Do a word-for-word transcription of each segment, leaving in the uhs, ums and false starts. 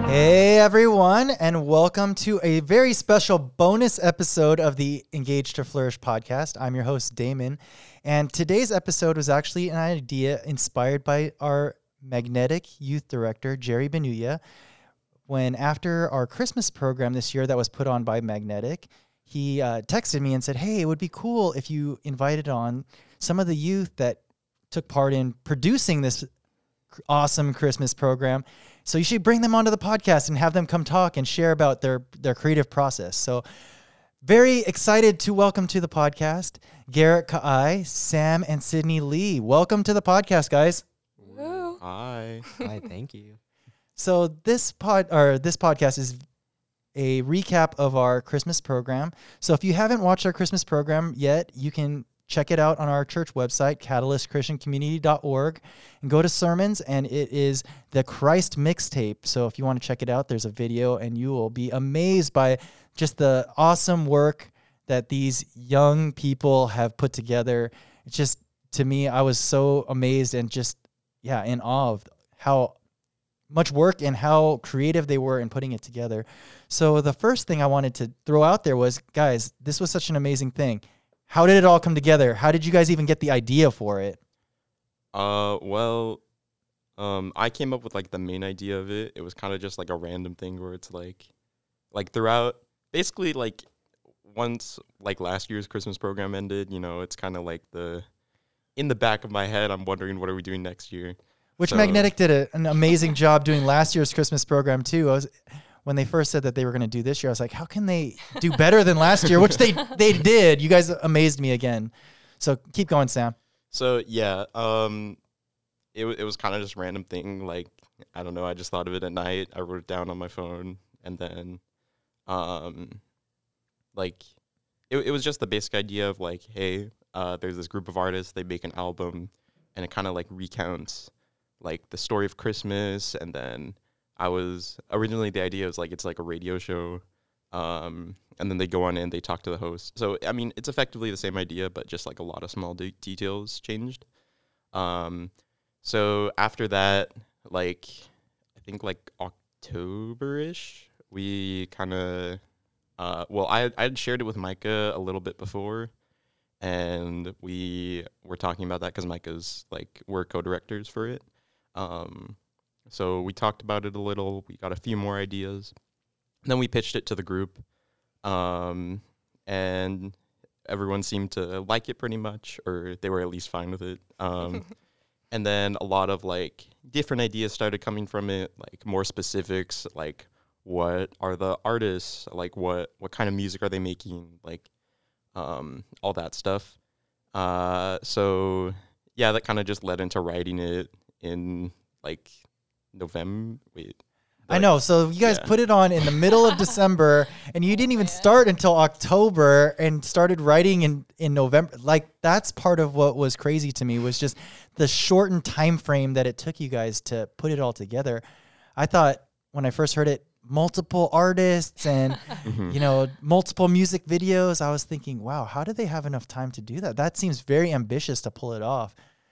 Hey everyone, and welcome to a very special bonus episode of the Engage to Flourish podcast. I'm your host, Damon, and today's episode was actually an idea inspired by our Magnetic Youth Director, Jerry Benuya. When after our Christmas program this year that was put on by Magnetic, he uh, texted me and said, hey, it would be cool if you invited on some of the youth that took part in producing this awesome Christmas program. So you should bring them onto the podcast and have them come talk and share about their, their creative process. So very excited to welcome to the podcast, Garrett Kai, Sam, and Sydney Lee. Welcome to the podcast, guys. Woo. Hi. Hi, thank you. So this pod or this podcast is a recap of our Christmas program. So if you haven't watched our Christmas program yet, you can check it out on our church website, catalyst christian community dot org, and go to sermons, and it is the Christ mixtape. So if you want to check it out, there's a video, and you will be amazed by just the awesome work that these young people have put together. It's just, to me, I was so amazed and just, yeah, in awe of how much work and how creative they were in putting it together. So the first thing I wanted to throw out there was, guys, this was such an amazing thing. How did it all come together? How did you guys even get the idea for it? Uh, well, um, I came up with like the main idea of it. It was kind of just like a random thing where it's like, like throughout, basically like once like last year's Christmas program ended, you know, it's kind of like the, in the back of my head, I'm wondering what are we doing next year? Which so, Magnetic did a, an amazing job doing last year's Christmas program too. I was, when they first said that they were going to do this year, I was like, how can they do better than last year? Which they they did. You guys amazed me again. So keep going, Sam. So yeah, um, it it was kind of just a random thing. Like, I don't know, I just thought of it at night. I wrote it down on my phone, and then, um, like, it it was just the basic idea of like, hey, uh, there's this group of artists. They make an album, and it kind of like recounts like the story of Christmas, and then I was originally the idea was like it's like a radio show, um, and then they go on and they talk to the host. So I mean, it's effectively the same idea, but just like a lot of small de- details changed. Um, so after that, like I think like October-ish, we kind of, uh, well, I I had shared it with Micah a little bit before, and we were talking about that because Micah's like we're co-directors for it. Um, So we talked about it a little. We got a few more ideas. And then we pitched it to the group. Um, and everyone seemed to like it pretty much, or they were at least fine with it. Um, and then a lot of like different ideas started coming from it, like more specifics, like what are the artists, like what, what kind of music are they making, like um, all that stuff. Uh, so yeah, that kind of just led into writing it in like November. Wait, I know. So you guys yeah. put it on in the middle of December, and you didn't even start until October and started writing in, in November. Like, that's part of what was crazy to me was just the shortened time frame that it took you guys to put it all together. I thought when I first heard it, multiple artists and, Mhm. you know, multiple music videos, I was thinking, wow, how did they have enough time to do that? That seems very ambitious to pull it off.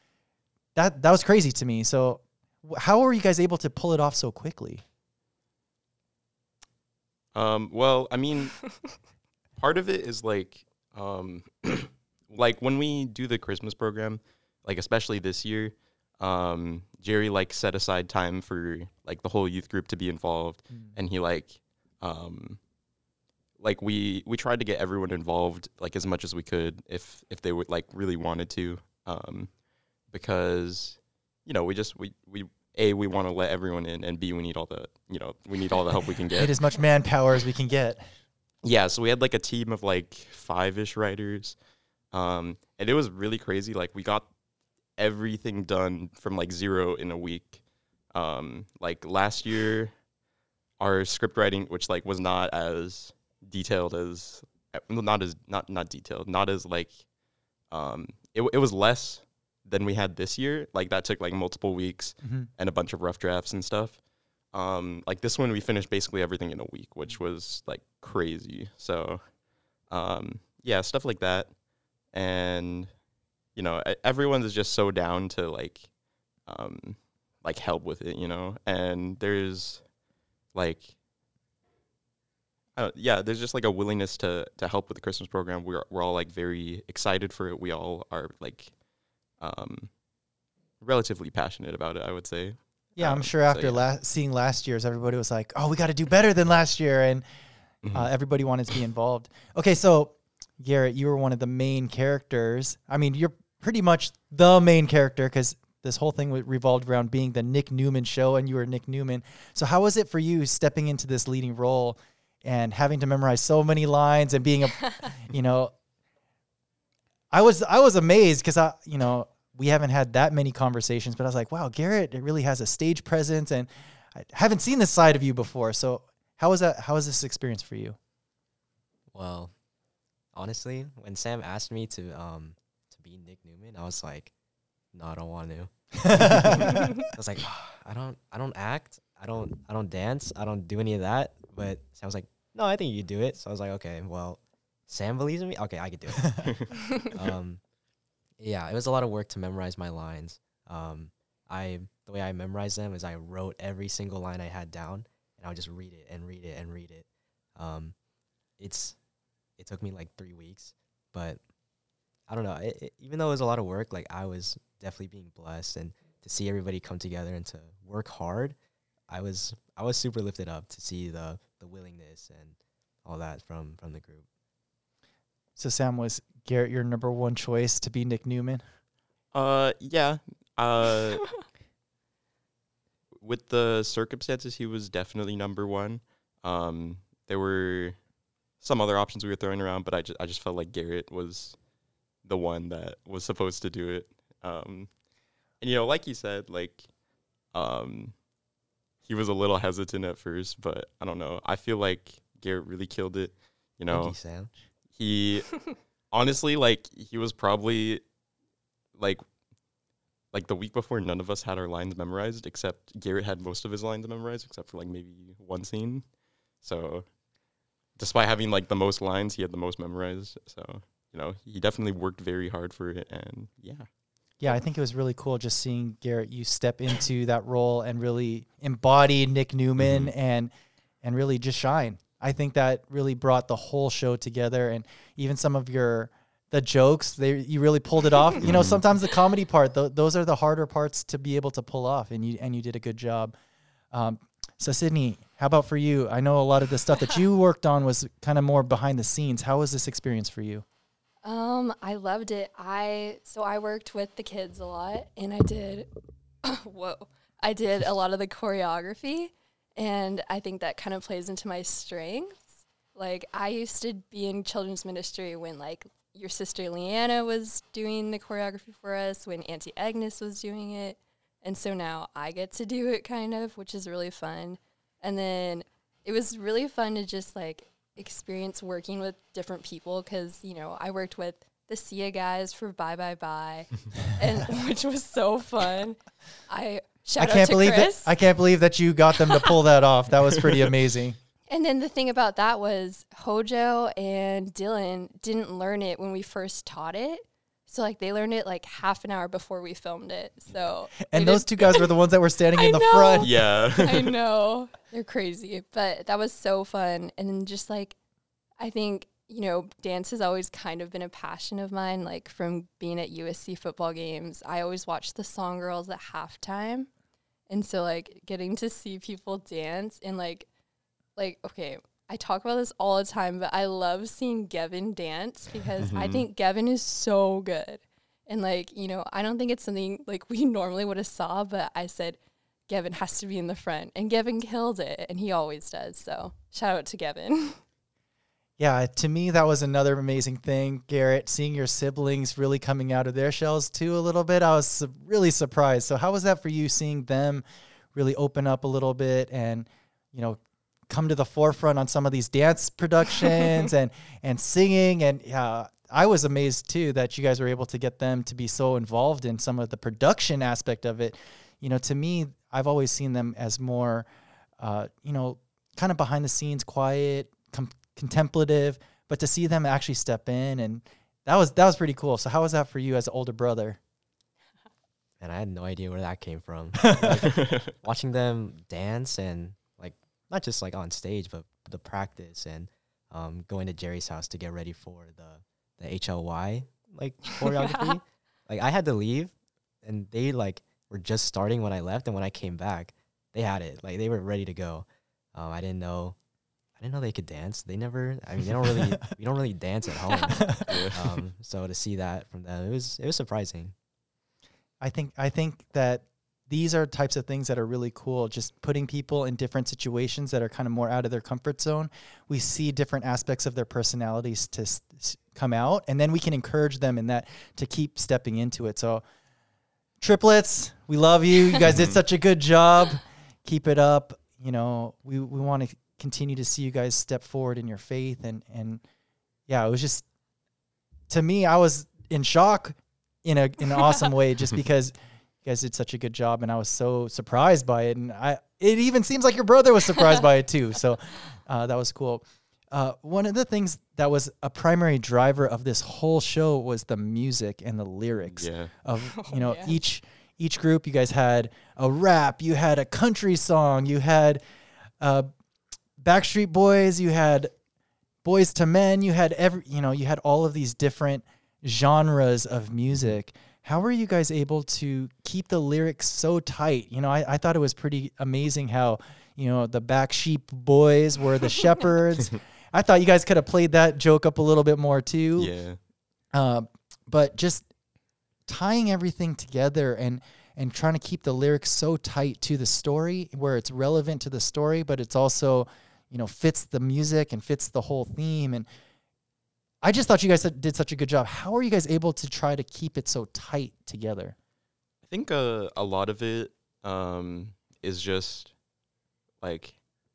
That, that was crazy to me. So how were you guys able to pull it off so quickly? Um, well, I mean, part of it is like, um, like when we do the Christmas program, like especially this year, um, Jerry like set aside time for like the whole youth group to be involved, mm. and he like, um, like we we tried to get everyone involved like as much as we could if if they would like really wanted to, um, because you know we just we we. A, we want to let everyone in, and B, we need all the, you know, we need all the help we can get. Need as much manpower as we can get. Yeah, so we had like a team of like five-ish writers, um, and it was really crazy. Like we got everything done from like zero in a week. Um, like last year, our script writing, which like was not as detailed as, not as not not detailed, not as like, um, it it was less than we had this year. Like that took like multiple weeks mm-hmm. and a bunch of rough drafts and stuff. Um, like this one we finished basically everything in a week, which was like crazy. So, um, yeah, stuff like that. And, you know, everyone is just so down to like, um, like help with it, you know? And there's like, uh, yeah, there's just like a willingness to to help with the Christmas program. We're we're all like very excited for it. We all are like, um, relatively passionate about it, I would say. Yeah, Um, I'm sure so, after yeah. la- seeing last year's, everybody was like, "Oh, we got to do better than last year," and Mhm. uh, everybody wanted to be involved. Okay, so Garrett, you were one of the main characters. I mean, you're pretty much the main character because this whole thing revolved around being the Nick Newman show, and you were Nick Newman. So how was it for you stepping into this leading role and having to memorize so many lines and being a, you know, I was I was amazed because I, you know, we haven't had that many conversations, but I was like, wow, Garrett, it really has a stage presence, and I haven't seen this side of you before. So how was that? How was this experience for you? Well, honestly, when Sam asked me to um to be Nick Newman, I was like, no, I don't want to. I was like, oh, I don't I don't act, I don't I don't dance, I don't do any of that. But Sam was like, no, I think you do it. So I was like, okay, well, Sam believes in me. Okay, I could do it. um, yeah, it was a lot of work to memorize my lines. Um, I the way I memorized them is I wrote every single line I had down, and I would just read it and read it and read it. Um, it's it took me like three weeks, but I don't know. It, it, even though it was a lot of work, like I was definitely being blessed, and to see everybody come together and to work hard, I was I was super lifted up to see the the willingness and all that from from the group. So Sam, was Garrett your number one choice to be Nick Newman? Uh, yeah. Uh, with the circumstances, he was definitely number one. Um, there were some other options we were throwing around, but I just I just felt like Garrett was the one that was supposed to do it. Um, and you know, like you said, like, um, he was a little hesitant at first, but I don't know. I feel like Garrett really killed it. You know, Thank you, Sam. he honestly, like, he was probably like like the week before, none of us had our lines memorized, except Garrett had most of his lines memorized, except for like maybe one scene. So despite having like the most lines, he had the most memorized. So, you know, he definitely worked very hard for it. And yeah. Yeah, I think it was really cool just seeing Garrett, you step into that role and really embody Nick Newman Mhm. and and really just shine. I think that really brought the whole show together, and even some of your the jokes, they you really pulled it off. You know, sometimes the comedy part, th- those are the harder parts to be able to pull off, and you and you did a good job. Um, so Sydney, how about for you? I know a lot of the stuff that you worked on was kind of more behind the scenes. How was this experience for you? Um, I loved it. I so I worked with the kids a lot, and I did whoa. I did a lot of the choreography, and I think that kind of plays into my strengths. Like, I used to be in children's ministry when like your sister Leanna was doing the choreography for us, when Auntie Agnes was doing it. And so now I get to do it kind of, which is really fun. And then it was really fun to just like experience working with different people, because, you know, I worked with the Sia guys for Bye Bye Bye, and which was so fun. I shout I can't out to believe Chris. that I can't believe that you got them to pull that off. That was pretty amazing. And then the thing about that was Hojo and Dylan didn't learn it when we first taught it. So like they learned it like half an hour before we filmed it. So And they those did- two guys were the ones that were standing I in the know. front. Yeah. I know. They're crazy. But that was so fun. And then just like, I think, you know, dance has always kind of been a passion of mine. Like from being at U S C football games, I always watched the Song Girls at halftime. And so like getting to see people dance and like, like, okay, I talk about this all the time, but I love seeing Gavin dance because I Mhm. think Gavin is so good. And like, you know, I don't think it's something like we normally would have saw, but I said, Gavin has to be in the front, and Gavin killed it, and he always does. So shout out to Gavin. Yeah, to me, that was another amazing thing, Garrett, seeing your siblings really coming out of their shells too a little bit. I was su- really surprised. So how was that for you, seeing them really open up a little bit and, you know, come to the forefront on some of these dance productions and, and singing? And yeah, I was amazed too that you guys were able to get them to be so involved in some of the production aspect of it. You know, to me, I've always seen them as more, uh, you know, kind of behind the scenes, quiet, com- contemplative, but to see them actually step in, and that was that was pretty cool. So how was that for you as an older brother? And I had no idea where that came from. Like, watching them dance and like not just like on stage, but the practice and um, going to Jerry's house to get ready for the the H L Y like choreography. Like I had to leave, and they like were just starting when I left, and when I came back, they had it. Like they were ready to go. Um, I didn't know, I didn't know they could dance. They never. I mean, they don't really. We don't really dance at home. Yeah. Um, so to see that from them, it was it was surprising. I think I think that these are types of things that are really cool. Just putting people in different situations that are kind of more out of their comfort zone. We see different aspects of their personalities to s- s- come out, and then we can encourage them in that to keep stepping into it. So, triplets, we love you. You guys did such a good job. Keep it up. You know, we we want to continue to see you guys step forward in your faith, and and yeah, it was just, to me, I was in shock in a in an awesome way, just because you guys did such a good job, and I was so surprised by it. And I, it even seems like your brother was surprised by it too. So uh, that was cool. Uh, one of the things that was a primary driver of this whole show was the music and the lyrics Yeah. of, Oh, you know, yeah. each, each group. You guys had a rap, you had a country song, you had uh, Backstreet Boys, you had Boys to Men, you had every, you know, you had all of these different genres of music. How were you guys able to keep the lyrics so tight? You know, I, I thought it was pretty amazing how, you know, the Back Sheep Boys were the shepherds. I thought you guys could have played that joke up a little bit more too. Yeah. Uh, but just tying everything together and and trying to keep the lyrics so tight to the story where it's relevant to the story, but it's also, you know, fits the music and fits the whole theme. And I just thought you guys did such a good job. How are you guys able to try to keep it so tight together? I think uh, a lot of it um, is just like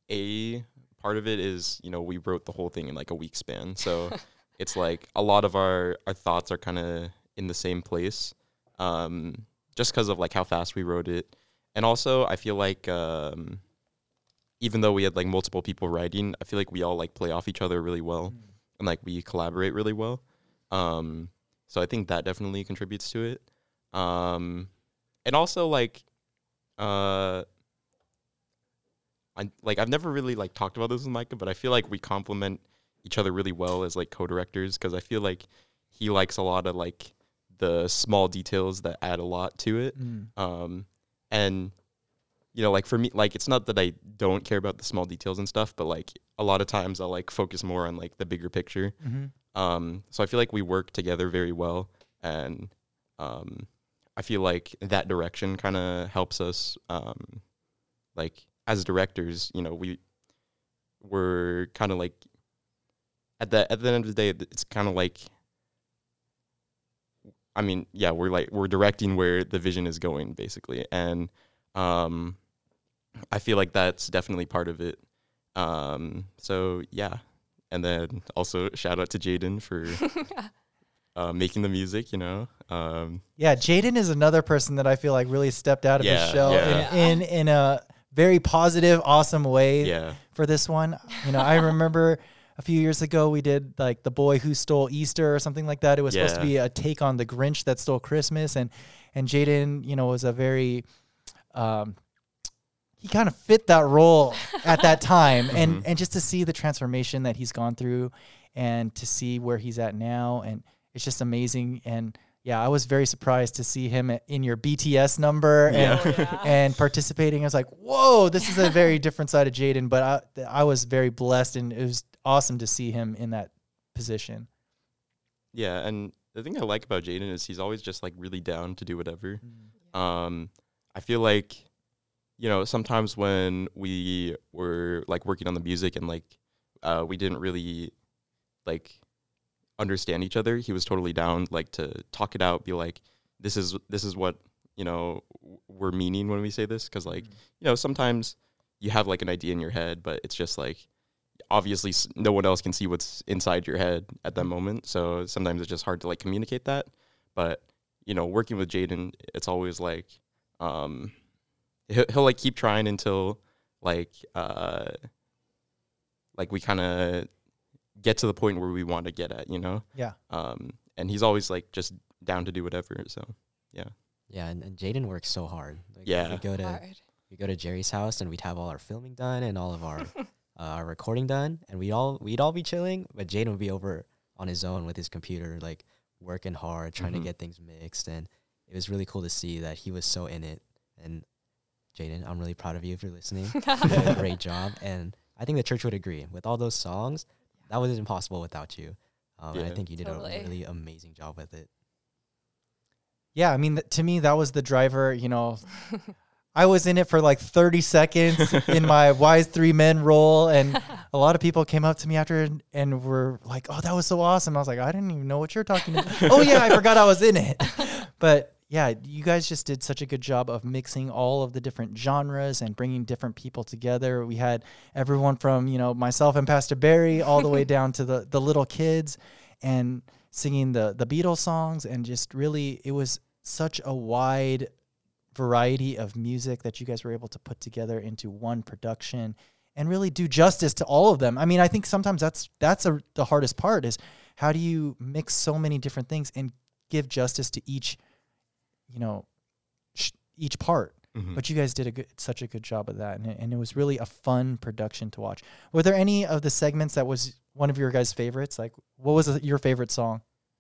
a part of it is, you know, we wrote the whole thing in like a week span. So it's like a lot of our, our thoughts are kind of in the same place um, just because of like how fast we wrote it. And also I feel like um, even though we had like multiple people writing, I feel like we all like play off each other really well. Mm. And like we collaborate really well. Um, so I think that definitely contributes to it. Um, and also like, uh, I like I've never really like talked about this with Micah, but I feel like we complement each other really well as like co-directors, because I feel like he likes a lot of like the small details that add a lot to it. Mm. Um, and you know, like for me, like it's not that I don't care about the small details and stuff, but like a lot of times I'll like focus more on like the bigger picture. Mm-hmm. Um, so I feel like we work together very well, and um, I feel like that direction kind of helps us. Um, like as directors, you know, we we're kind of like at the at the end of the day, it's kind of like, I mean, yeah, we're like we're directing where the vision is going, basically, and um, I feel like that's definitely part of it. Um, so yeah. And then also shout out to Jaden for uh, making the music, you know. Um, Yeah, Jaden is another person that I feel like really stepped out of Yeah, his shell yeah. in, in in a very positive, awesome way yeah. for this one. You know, I remember a few years ago we did like The Boy Who Stole Easter or something like that. It was supposed to Yeah. be a take on The Grinch That Stole Christmas, and and Jaden, you know, was a very um, he kind of fit that role at that time. And, Mhm. and just to see the transformation that he's gone through and to see where he's at now. And it's just amazing. And yeah, I was very surprised to see him in your B T S number and, Yeah. Oh, yeah. and participating. I was like, whoa, this is a very different side of Jaden, but I, I was very blessed, and it was awesome to see him in that position. Yeah, and the thing I like about Jaden is he's always just like really down to do whatever. Um, I feel like, you know, sometimes when we were like working on the music and like uh, we didn't really like understand each other, he was totally down like to talk it out, be like, this is this is what, you know, we're meaning when we say this, because like, you know, sometimes you have like an idea in your head, but it's just like obviously s- no one else can see what's inside your head at that moment, so sometimes it's just hard to like communicate that. But you know, working with Jaden, it's always like um he'll, he'll like keep trying until like uh like we kind of get to the point where we want to get at, you know. Yeah. Um and he's always like just down to do whatever, so yeah. Yeah, and, and Jaden works so hard. Like, Yeah. we go to Hard. we go to Jerry's house and we'd have all our filming done and all of our uh, our recording done, and we'd all we'd all be chilling, but Jaden would be over on his own with his computer, like working hard, trying Mm-hmm. to get things mixed, and it was really cool to see that he was so in it. And Jaden, I'm really proud of you if you're listening. You did a great job, and I think the church would agree with all those songs. That was impossible without you. Um, and I Yeah. think you did Totally. a really amazing job with it. Yeah, I mean, th- to me, that was the driver. You know, I was in it for like thirty seconds in my Wise Three Men role, and a lot of people came up to me after and, and were like, "Oh, that was so awesome!" I was like, "I didn't even know what you're talking about." Oh yeah, I forgot I was in it. But yeah, you guys just did such a good job of mixing all of the different genres and bringing different people together. We had everyone from, you know, myself and Pastor Barry all the way down to the the little kids, and singing the the Beatles songs, and just really, it was such a wide variety of music that you guys were able to put together into one production and really do justice to all of them. I mean, I think sometimes that's that's a, the hardest part, is how do you mix so many different things and give justice to each, you know, sh- each part. Mhm. But you guys did a good, such a good job of that, and it, and it was really a fun production to watch. Were there any of the segments that was one of your guys' favorites? Like, what was your favorite song?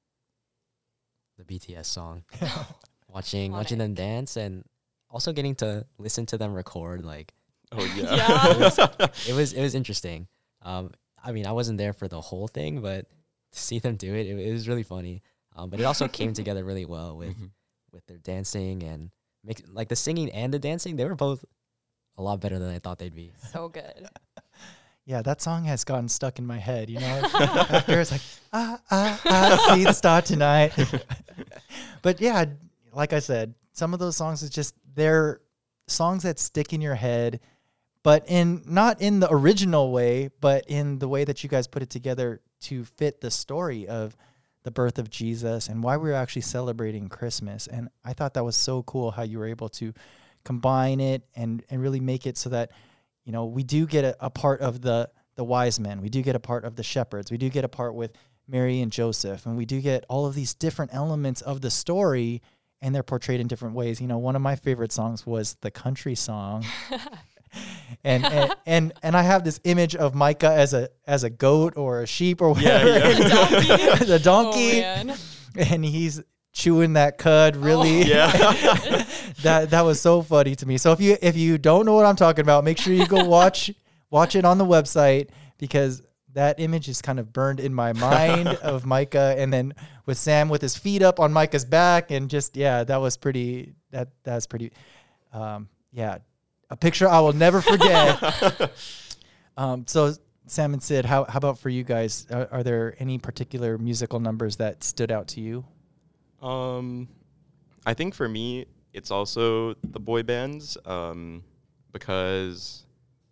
The B T S song. watching watching them dance, and also getting to listen to them record, like Oh yeah. Yeah. it was it was interesting. Um, I mean, I wasn't there for the whole thing, but to see them do it, it, it was really funny. Um, but it also came together really well with Mhm. with their dancing and mix, like the singing and the dancing. They were both a lot better than I thought they'd be. So good. Yeah, that song has gotten stuck in my head. You know, after it's like, ah, ah, ah, see the star tonight. But yeah, like I said, some of those songs is just, they're songs that stick in your head, but in not in the original way, but in the way that you guys put it together to fit the story of the birth of Jesus and why we were actually celebrating Christmas. And I thought that was so cool how you were able to combine it and, and really make it so that, you know, we do get a, a part of the, the wise men. We do get a part of the shepherds. We do get a part with Mary and Joseph. And we do get all of these different elements of the story, and they're portrayed in different ways. You know, one of my favorite songs was the country song. and, and and and I have this image of Micah as a as a goat or a sheep or whatever. Yeah, yeah. Donkey. the donkey. Oh, man. And he's chewing that cud really. Oh. Yeah. that that was so funny to me. So if you if you don't know what I'm talking about, make sure you go watch watch it on the website, because that image is kind of burned in my mind of Micah, and then with Sam with his feet up on Micah's back, and just yeah, that was pretty that that's pretty um yeah, a picture I will never forget. um so Sam and Sid, how how about for you guys? Are, are there any particular musical numbers that stood out to you? Um, I think for me, it's also the boy bands, um, because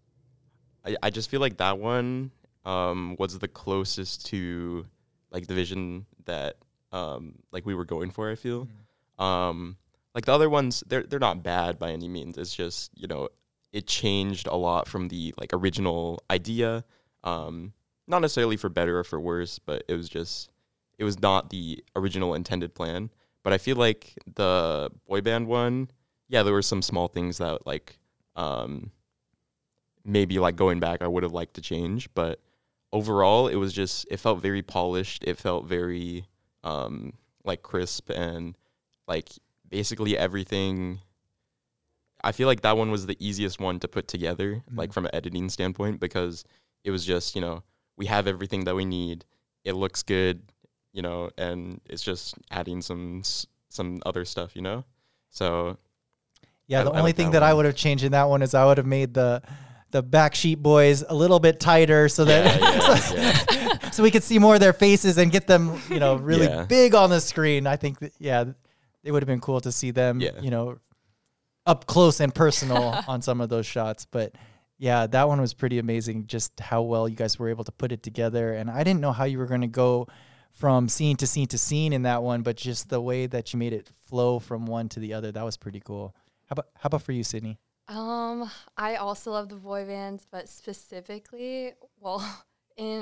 I I just feel like that one um was the closest to like the vision that um like we were going for. I feel, um, like the other ones, they're they're not bad by any means. It's just, you know, it changed a lot from the like original idea. Um, not necessarily for better or for worse, but it was just, it was not the original intended plan. But I feel like the boy band one, yeah, there were some small things that like um, maybe like going back I would have liked to change. But overall, it was just, it felt very polished. It felt very um, like crisp, and like basically everything. I feel like that one was the easiest one to put together, Mhm. like from an editing standpoint, because it was just, you know, we have everything that we need. It looks good, you know, and it's just adding some s- some other stuff, you know. So Yeah, I- the I only like thing that that I one. would have changed in that one is I would have made the the Backstreet Boys a little bit tighter so that Yeah, yeah, so, so we could see more of their faces and get them, you know, really Yeah. big on the screen. I think that, yeah, it would have been cool to see them, Yeah. you know, up close and personal on some of those shots. But yeah, that one was pretty amazing, just how well you guys were able to put it together. And I didn't know how you were going to go from scene to scene to scene in that one, but just the way that you made it flow from one to the other, that was pretty cool. How about how about for you, Sydney? Um, I also love the boy bands, but specifically, well, in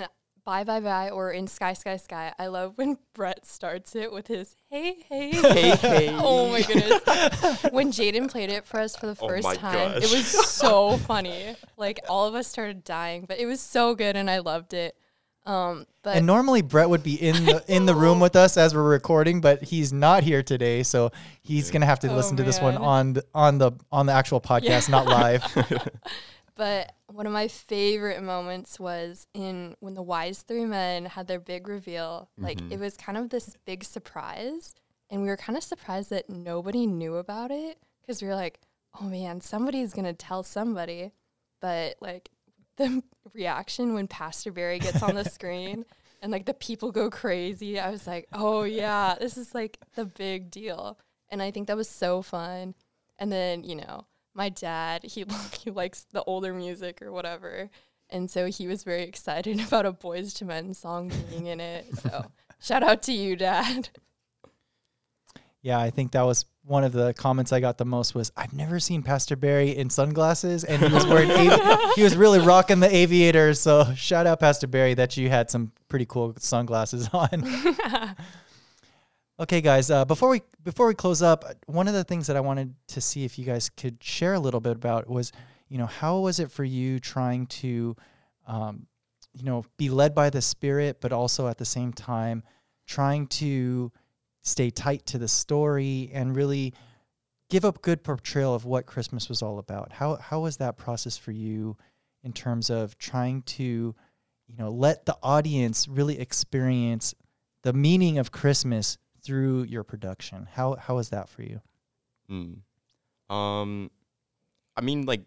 Bye Bye Bye or in Sky Sky Sky, I love when Brett starts it with his hey, hey. Hey, hey. Oh my goodness. When Jaden played it for us for the Oh first my time, it gosh. was so funny. Like, all of us started dying, but it was so good and I loved it. Um, but And normally Brett would be in the in the room with us as we're recording, but he's not here today, so he's gonna have to Oh, listen to this one man. on the, on the on the actual podcast, not live. But one of my favorite moments was in when the Wise Three Men had their big reveal. Like, Mhm. it was kind of this big surprise, and we were kind of surprised that nobody knew about it because we were like, oh man, somebody's gonna tell somebody. But like the reaction when Pastor Barry gets on the screen and like the people go crazy, I was like, oh yeah, this is like the big deal. And I think that was so fun. And then, you know, my dad, he he likes the older music or whatever. And so he was very excited about a Boys to Men song being in it. So shout out to you, Dad. Yeah, I think that was one of the comments I got the most was, I've never seen Pastor Barry in sunglasses, and he was wearing avi- he was really rocking the aviators. So shout out Pastor Barry that you had some pretty cool sunglasses on. Okay, guys, uh, before we before we close up, one of the things that I wanted to see if you guys could share a little bit about was, you know, how was it for you trying to, um, you know, be led by the Spirit, but also at the same time trying to stay tight to the story and really give a good portrayal of what Christmas was all about. How how was that process for you in terms of trying to, you know, let the audience really experience the meaning of Christmas through your production? How how was that for you? Mm. Um, I mean, like,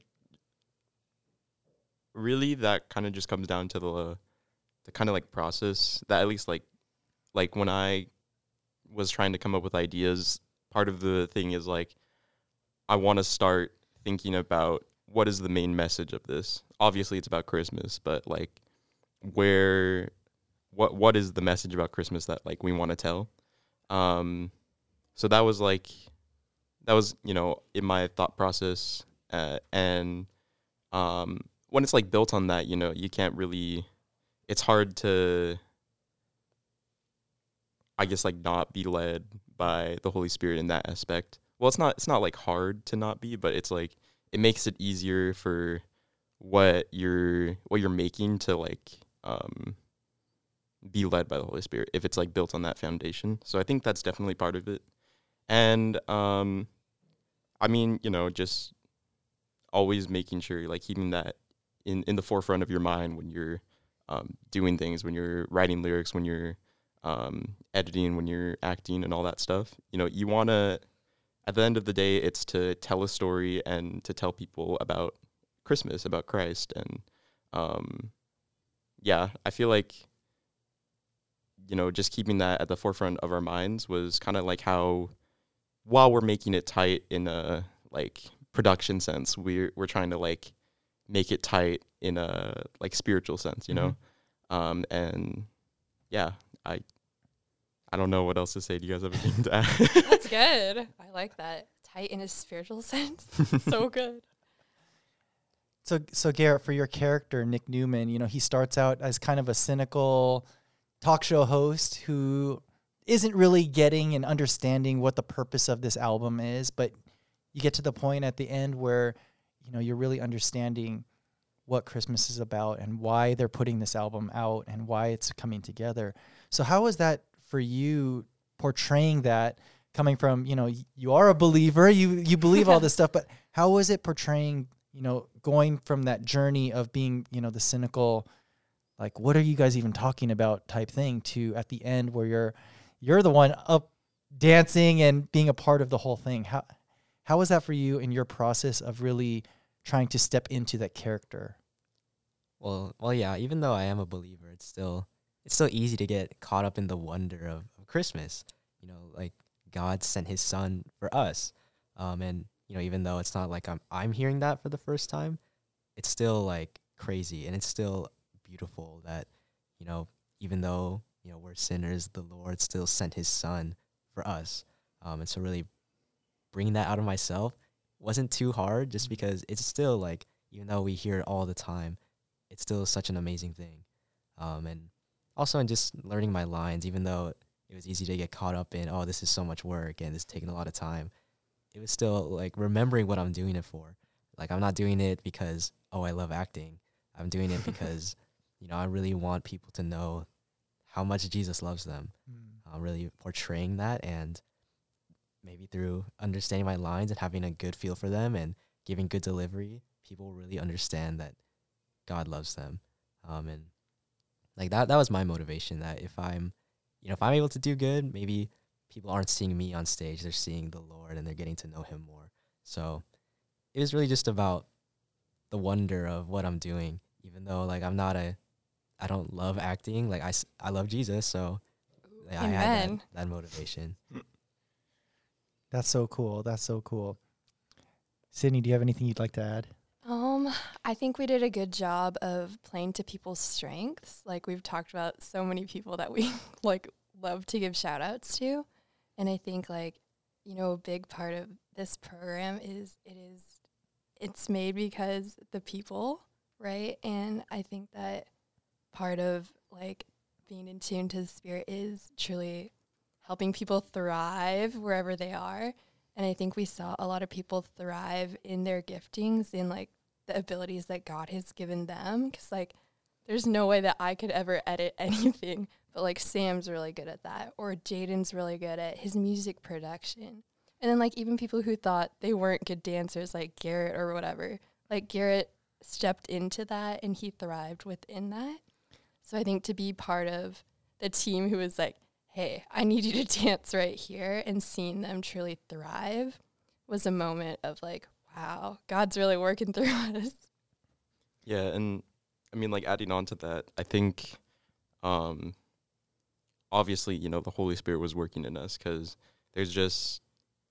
really, that kind of just comes down to the the kind of like process that at least like like when I was trying to come up with ideas, part of the thing is like I want to start thinking about what is the main message of this. Obviously, it's about Christmas, but like where what what is the message about Christmas that like we want to tell? Um, so that was like, that was, you know, in my thought process. Uh, and um, when it's like built on that, you know, you can't really, it's hard to, I guess, like not be led by the Holy Spirit in that aspect. Well, it's not, it's not like hard to not be, but it's like, it makes it easier for what you're, what you're making to like, um, be led by the Holy Spirit if it's like built on that foundation. So I think that's definitely part of it. And um I mean, you know, just always making sure like keeping that in in the forefront of your mind when you're um doing things, when you're writing lyrics, when you're um editing, when you're acting and all that stuff. You know, you want to, at the end of the day, it's to tell a story and to tell people about Christmas, about Christ. And um yeah, I feel like, you know, just keeping that at the forefront of our minds was kind of like how, while we're making it tight in a like production sense, we're we're trying to like make it tight in a like spiritual sense, you know. Um, and yeah, I I don't know what else to say. Do you guys have anything to add? That's good. I like that. Tight in a spiritual sense. So good. So so Garrett, for your character, Nick Newman, you know, he starts out as kind of a cynical talk show host who isn't really getting and understanding what the purpose of this album is, but you get to the point at the end where, you know, you're really understanding what Christmas is about and why they're putting this album out and why it's coming together. So how was that for you, portraying that, coming from, you know, y- you are a believer, you you believe all this stuff, but how was it portraying, you know, going from that journey of being, you know, the cynical, like, what are you guys even talking about type thing, to at the end where you're you're the one up dancing and being a part of the whole thing? How how was that for you in your process of really trying to step into that character? Well, well, yeah. Even though I am a believer, it's still it's still easy to get caught up in the wonder of, of Christmas. You know, like God sent His Son for us, um, and you know, even though it's not like I'm I'm hearing that for the first time, it's still like crazy, and it's still beautiful that, you know, even though, you know, we're sinners, the Lord still sent His Son for us, um, and so really bringing that out of myself wasn't too hard, just because it's still like, even though we hear it all the time, it's still such an amazing thing. Um, and also in just learning my lines, even though it was easy to get caught up in, oh, this is so much work and it's taking a lot of time. It was still like remembering what I'm doing it for. Like, I'm not doing it because, oh, I love acting. I'm doing it because, you know, I really want people to know how much Jesus loves them. Mm. I'm really portraying that, and maybe through understanding my lines and having a good feel for them and giving good delivery, people really understand that God loves them. Um, and like that, that was my motivation, that if I'm, you know, if I'm able to do good, maybe people aren't seeing me on stage, they're seeing the Lord and they're getting to know him more. So it was really just about the wonder of what I'm doing, even though like I'm not a, I don't love acting. Like I, s- I love Jesus. So like, I had that, Amen. that motivation. That's so cool. That's so cool. Sydney, do you have anything you'd like to add? Um, I think we did a good job of playing to people's strengths. Like, we've talked about so many people that we like love to give shout outs to. And I think like, you know, a big part of this program is it is it's made because the people, right? And I think that part of like being in tune to the Spirit is truly helping people thrive wherever they are. And I think we saw a lot of people thrive in their giftings, in like the abilities that God has given them. Because like, there's no way that I could ever edit anything, but like Sam's really good at that, or Jaden's really good at his music production. And then like even people who thought they weren't good dancers, like Garrett or whatever, like Garrett stepped into that and he thrived within that. So I think to be part of the team who was like, hey, I need you to dance right here, and seeing them truly thrive was a moment of like, wow, God's really working through us. Yeah, and I mean, like, adding on to that, I think, um, obviously, you know, the Holy Spirit was working in us, because there's just,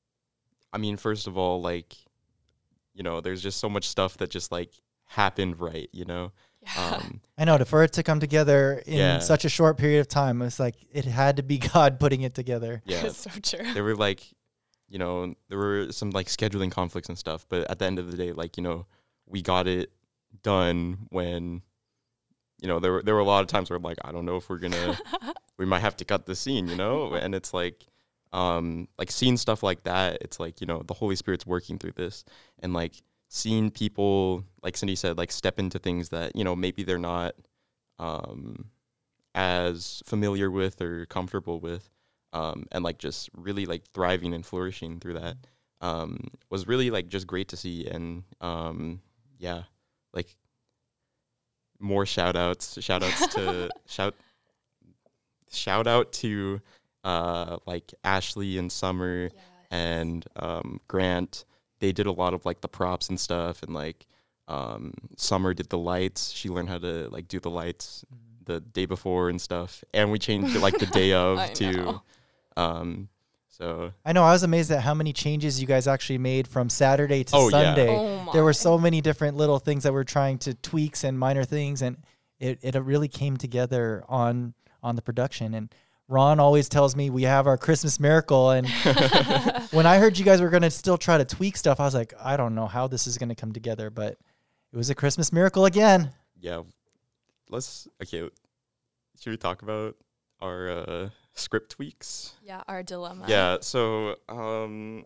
I mean, first of all, like, you know, there's just so much stuff that just, like, happened right, you know? Yeah. Um, I know, to, for it to come together in Yeah. such a short period of time, it's like it had to be God putting it together. yeah, It's so true. there were, like, you know, there were some, like, scheduling conflicts and stuff, but at the end of the day, like, you know, we got it done when, you know, there were, there were a lot of times where, like, I don't know if we're gonna, we might have to cut the scene, you know? And it's like, um, like, seeing stuff like that, it's like, you know, the Holy Spirit's working through this, and, like, seeing people, like Cindy said, like, step into things that, you know, maybe they're not um, as familiar with or comfortable with, um, and, like, just really, like, thriving and flourishing through that, um, was really, like, just great to see. And, um, yeah, like, more shout outs, shout outs to, shout, shout out to, uh, like, Ashley and Summer Yes. and um, Grant. They did a lot of, like, the props and stuff, and, like, um, Summer did the lights. She learned how to, like, do the lights the day before and stuff, and we changed it, like, the day of I to know. um so I know, I was amazed at how many changes you guys actually made from Saturday to Oh, yeah. Sunday. Oh my. There were so many different little things that were trying to tweaks and minor things, and it, it really came together on on the production. And Ron always tells me we have our Christmas miracle, and when I heard you guys were going to still try to tweak stuff, I was like, I don't know how this is going to come together, but it was a Christmas miracle again. yeah, let's okay should we talk about our uh script tweaks? Yeah, our dilemma. Yeah, so um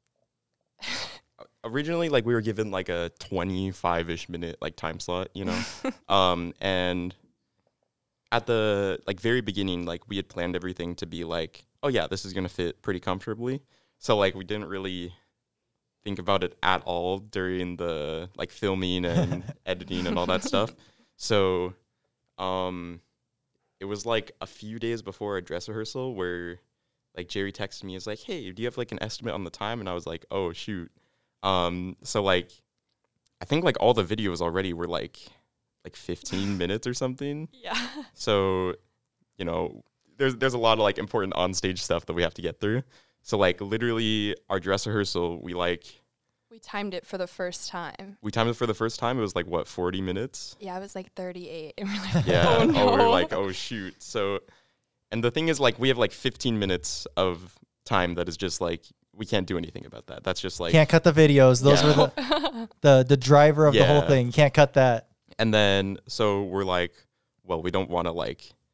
originally, like, we were given, like, a twenty-five-ish minute, like, time slot, you know. um and at the, like, very beginning, like, we had planned everything to be like, oh yeah, this is gonna fit pretty comfortably, so, like, we didn't really think about it at all during the, like, filming and editing and all that stuff. So um it was, like, a few days before our dress rehearsal where, like, Jerry texted me, is like, hey, do you have, like, an estimate on the time? And I was like, oh shoot. Um so, like, I think, like, all the videos already were like like fifteen minutes or something. Yeah. So, you know, there's there's a lot of, like, important onstage stuff that we have to get through. So, like, literally our dress rehearsal, we like We timed it for the first time. we timed it for the first time. It was like, what, forty minutes? Yeah, it was like thirty-eight. And we're like, Yeah. oh no. Oh, we we're like, oh shoot. So, and the thing is, like, we have like fifteen minutes of time that is just like, we can't do anything about that. That's just like, Can't cut the videos. Those Yeah. were the, the, the driver of the whole Yeah. thing. You can't cut that. and then so we're like, well, we don't want to like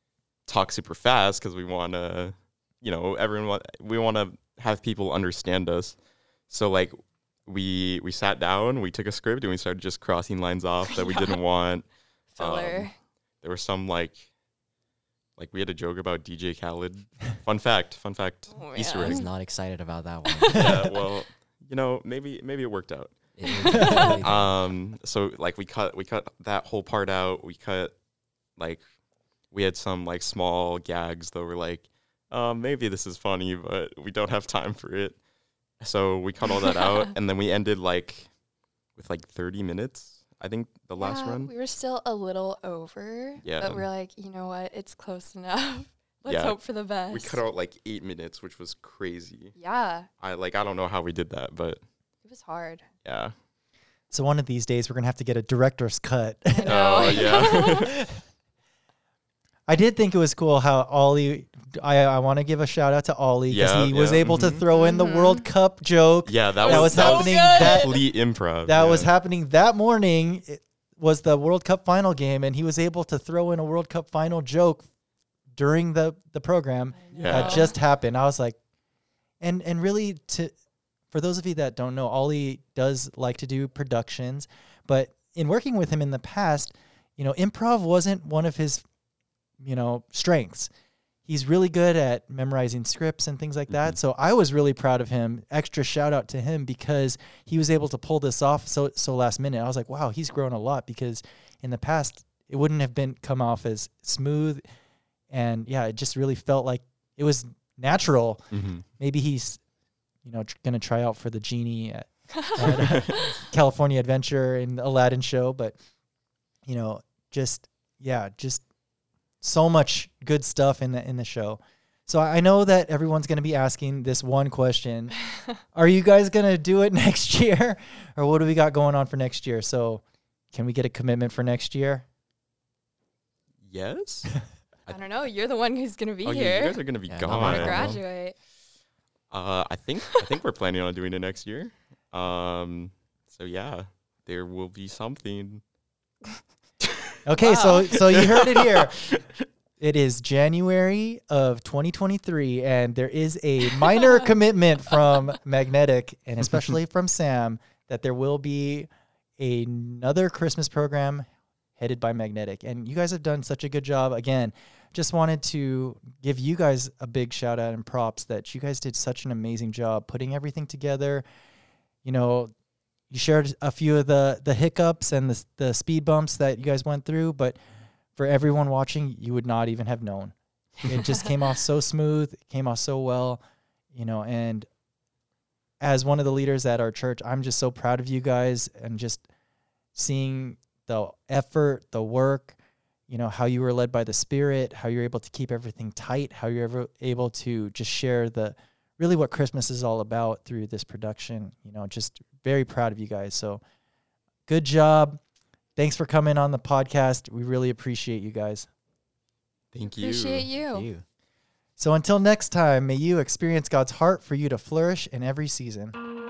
talk super fast because we want to, you know, everyone want, we want to have people understand us. So like we we sat down, we took a script, and we started just crossing lines off that we didn't want. Filler. Um, there was some like, like we had a joke about D J Khaled. Fun fact, fun fact, Oh, Easter yeah. I was egg. not excited about that one. Yeah, well, you know, maybe maybe it worked out. It- it really did. Um, so like we cut we cut that whole part out. We cut like we had some like small gags that were like, um, maybe this is funny, but we don't have time for it. So we cut all that out, and then we ended like with like thirty minutes. I think the last Yeah, run. We were still a little over. Yeah. But we're like, you know what? It's close enough. Let's Yeah. hope for the best. We cut out like eight minutes, which was crazy. Yeah. I like I don't know how we did that, but It was hard. yeah. So one of these days we're gonna have to get a director's cut. I know. Oh yeah. I did think it was cool how Ollie. I I want to give a shout out to Ollie because Yeah, he was yeah, able to mhm. throw in the Mhm. World Cup joke. Yeah, that, That was, was that was happening that- complete improv. That yeah. was happening that morning. It was the World Cup final game, and he was able to throw in a World Cup final joke during the the program. I Yeah. That know. just happened. I was like, and and really to for those of you that don't know, Ollie does like to do productions, but in working with him in the past, you know, improv wasn't one of his, you know, strengths. He's really good at memorizing scripts and things like that. Mhm. So I was really proud of him. Extra shout out to him because he was able to pull this off so so last minute. I was like, wow, he's grown a lot because in the past it wouldn't have been come off as smooth. And yeah, it just really felt like it was natural. Mhm. Maybe he's, you know, tr- gonna try out for the genie at, at uh, California Adventure and Aladdin show, but you know, just yeah, just so much good stuff in the in the show. So I I know that everyone's gonna be asking this one question: are you guys gonna do it next year, or what do we got going on for next year? So, can we get a commitment for next year? Yes. I don't know. You're the one who's gonna be Oh, yeah, here. you guys are gonna be Yeah, I not gone. want mine. to Yeah. graduate. Uh, I think I think we're planning on doing it next year. Um, so yeah, there will be something. Okay, so Wow. so you heard it here. It is January of twenty twenty-three, and there is a minor commitment from Magnetic, and especially from Sam, that there will be another Christmas program headed by Magnetic. And you guys have done such a good job. Again, just wanted to give you guys a big shout out and props that you guys did such an amazing job putting everything together. You know, you shared a few of the the hiccups and the the speed bumps that you guys went through, but for everyone watching, you would not even have known. It just came off so smooth, it came off so well, you know, and as one of the leaders at our church, I'm just so proud of you guys and just seeing the effort, the work, you know, how you were led by the Spirit, how you're able to keep everything tight, how you're ever able to just share the really what Christmas is all about through this production. You know, just very proud of you guys. So good job. Thanks for coming on the podcast. We really appreciate you guys. Thank you. Appreciate you. You. So until next time, may you experience God's heart for you to flourish in every season.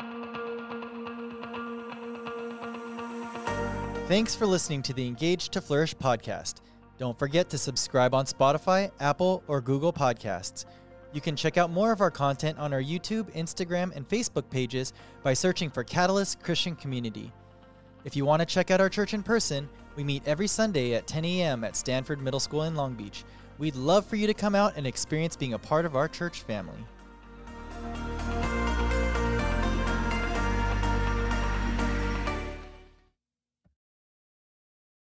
Thanks for listening to the Engage to Flourish podcast. Don't forget to subscribe on Spotify, Apple, or Google Podcasts. You can check out more of our content on our YouTube, Instagram, and Facebook pages by searching for Catalyst Christian Community. If you want to check out our church in person, we meet every Sunday at ten a.m. at Stanford Middle School in Long Beach. We'd love for you to come out and experience being a part of our church family.